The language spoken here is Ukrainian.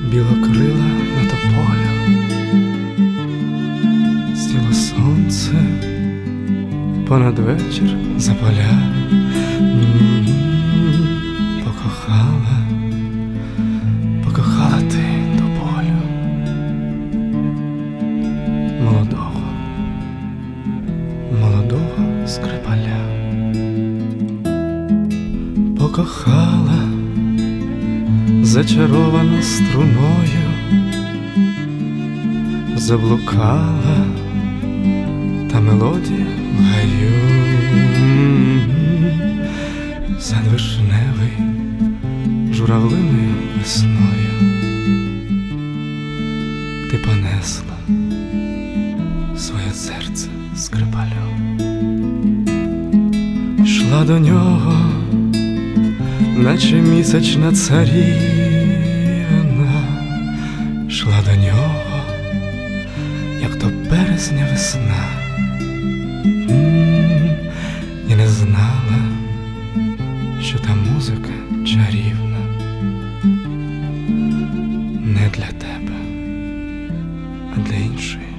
білокрила на тополю, сіло сонце понад вечір за поля. Покохала ти тополю молодого скрипаля. Покохала зачарована струною, заблукала та мелодія в гаю. Сад вишневий журавлиною весною ти понесла своє серце скрипалю. Йшла до нього, наче місячна царівна, йшла до нього, як до березня весна, і не знала, що та музика чарівна не для тебе, а для іншої.